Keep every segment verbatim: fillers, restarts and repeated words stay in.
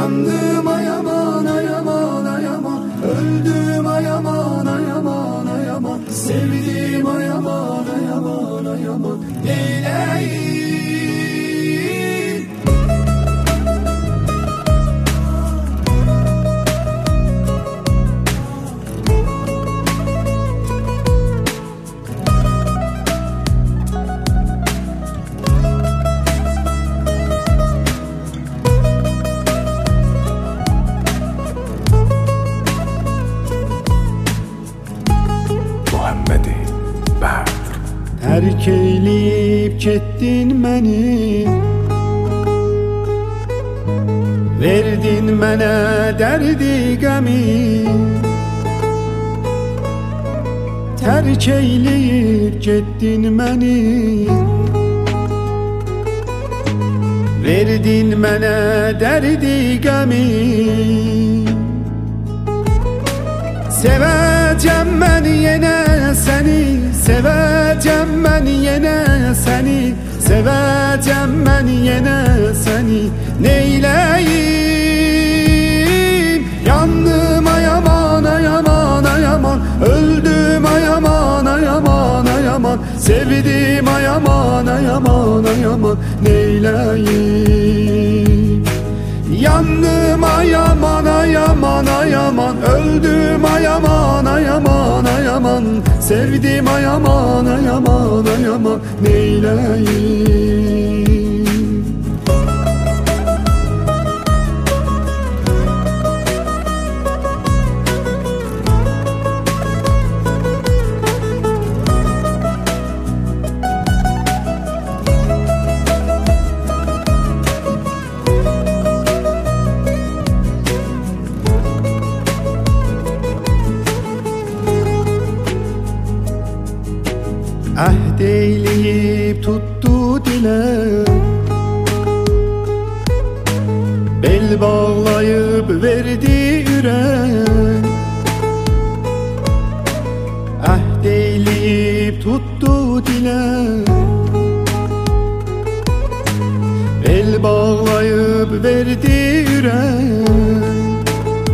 Yandım ay aman ay aman ay aman, öldüm ay aman ay aman ay aman, sevdim ay aman ay aman ay aman, neyleyim? Terk eyleyip kettin məni, verdin mənə dərdi qəmi. Terk eyleyip kettin məni, verdin mənə dərdi qəmi. Sevəcəm mən yenə səni, sevəcəm mən yenə səni, sevəcəm mən yenə səni, neyləyim? Yandım ay aman ay aman ay aman, öldüm ay aman ay aman ay aman, sevdim ay aman ay aman ay aman, neyləyim? Yandım ay aman ay aman ay aman, öldüm ay aman ay aman ay aman, sevdim ay aman ay aman ay aman, neyleyim? Əhd eyleyip tuttu dilə, bel bağlayıp verdi ürək. Əhd eyleyip tuttu dilə, bel bağlayıp verdi ürək.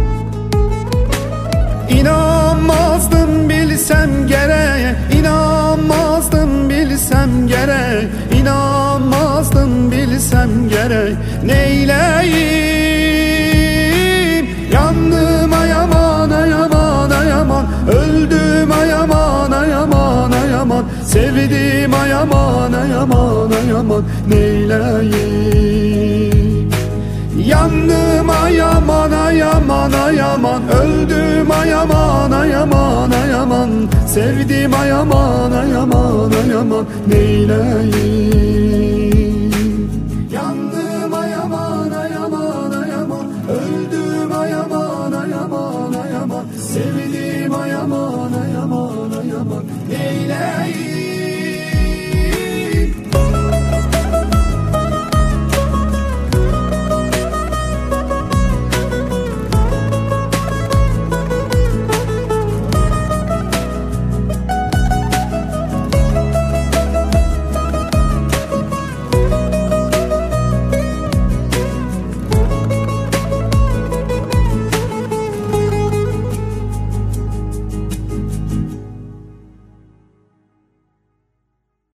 İnanmazdım bilsem gerek, inanmazdım bilsem gerek, inanmazdım bilsem gerek, neyleyim? Yandım ay aman ay aman ay aman, öldüm ay aman ay aman ay aman, sevdim ay aman ay aman ay aman, neyleyim? Yandım ay aman ay aman ay aman, öldüm ay aman ay aman ay aman, sevdim ay aman ay aman ay aman, neyleyim?